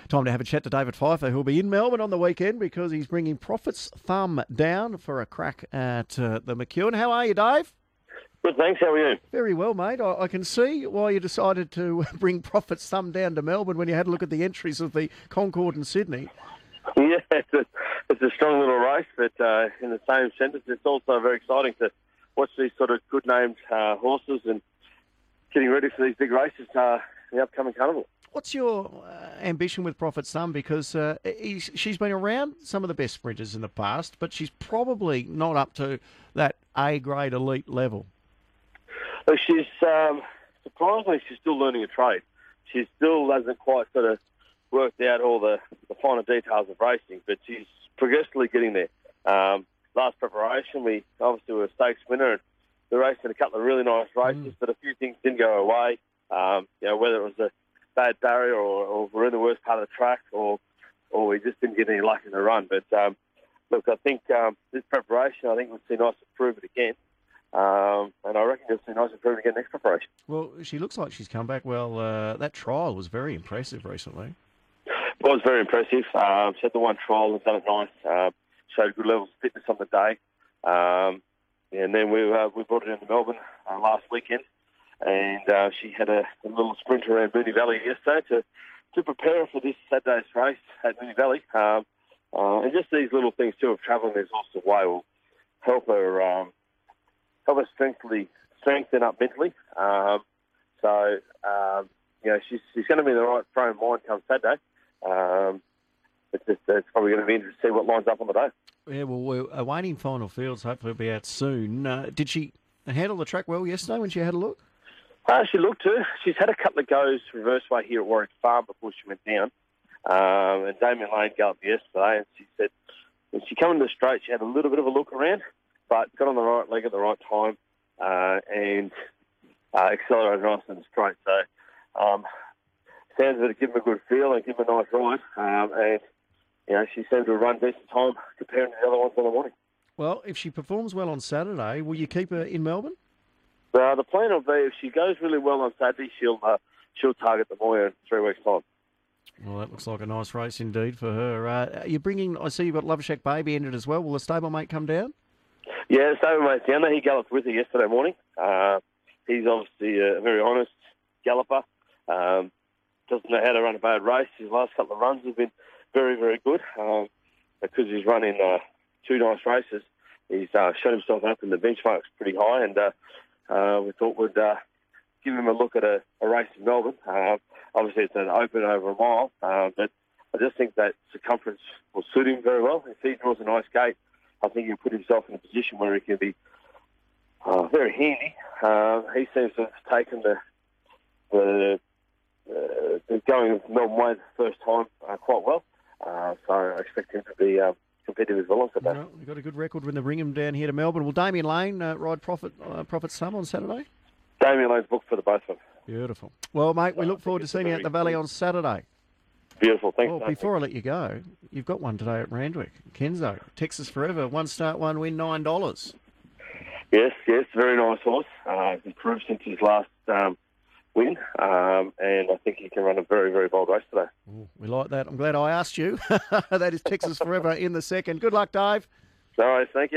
Time to have a chat to David Pfeiffer, who'll be in Melbourne on the weekend because he's bringing Prophet's Thumb down for a crack at the McEwen. How are you, Dave? Good, thanks. How are you? Very well, mate. I can see why you decided to bring Prophet's Thumb down to Melbourne when you had a look at the entries of the Concord and Sydney. Yeah, it's a strong little race, but in the same sentence, it's also very exciting to watch these sort of good-named horses and getting ready for these big races in the upcoming carnival. What's your ambition with Prophet's Thumb? Because she's been around some of the best sprinters in the past, but she's probably not up to that A-grade elite level. She's surprisingly, she's still learning a trade. She still hasn't quite sort of worked out all the finer details of racing, but she's progressively getting there. Last preparation, we obviously were a stakes winner, and we raced in a couple of really nice races, but a few things didn't go our way. Whether it was a bad barrier or we're in the worst part of the track or we just didn't get any luck in the run. But, look, I think this preparation, I think we'll see nice improvement again. And I reckon you'll see nice improvement again next preparation. Well, she looks like she's come back well. That trial was very impressive recently. It was very impressive. She had the one trial and done it nice. Showed good levels of fitness on the day. And then we brought her into Melbourne last weekend. And she had a little sprint around Moonee Valley yesterday to prepare her for this Saturday's race at Moonee Valley. And just these little things too of travelling these horses away will help her strengthen up mentally. She's going to be in the right frame of mind come Saturday. It's probably going to be interesting to see what lines up on the day. Yeah, well, we're awaiting final fields. Hopefully it'll be out soon. Did she handle the track well yesterday when she had a look? She looked to. She's had a couple of goes reverse way here at Warwick Farm before she went down. And Damien Lane galloped yesterday, and she said when she came into the straight, she had a little bit of a look around, but got on the right leg at the right time and accelerated nice in the straight. So sounds that it give him a good feel and give him a nice ride. And she seemed to run decent time comparing to the other ones on the morning. Well, if she performs well on Saturday, will you keep her in Melbourne? The plan will be if she goes really well on Saturday, she'll target the Moir in 3 weeks' time. Well, that looks like a nice race indeed for her. You're bringing, I see you've got Love Shack Baby in it as well. Will the stablemate come down? Yeah, the stablemate's down there. He galloped with her yesterday morning. He's obviously a very honest galloper. Doesn't know how to run a bad race. His last couple of runs have been very, very good. Because he's running 2 nice races, he's shut himself up in the benchmarks pretty high, and we thought we'd give him a look at a race in Melbourne. Obviously, it's an open over a mile, but I just think that circumference will suit him very well. If he draws a nice gate, I think he'll put himself in a position where he can be very handy. He seems to have taken the going with Melbourne Way the first time quite well. So I expect him to be competitive as well on Saturday. Well, we've got a good record when they bring him down here to Melbourne. Will Damien Lane ride Prophet's Thumb on Saturday? Damien Lane's booked for the both of them. Beautiful. Well, mate, we look forward to seeing you at the Valley on Saturday. Beautiful. Thanks. Well, before I let you go, you've got one today at Randwick. Kenzo, Texas Forever, 1 start, 1 win, $9. Yes, very nice horse. He's improved since his last win, and I think he can run a very, very bold race today. Ooh, we like that. I'm glad I asked you. That is Texas Forever in the second. Good luck, Dave. No worries, thank you.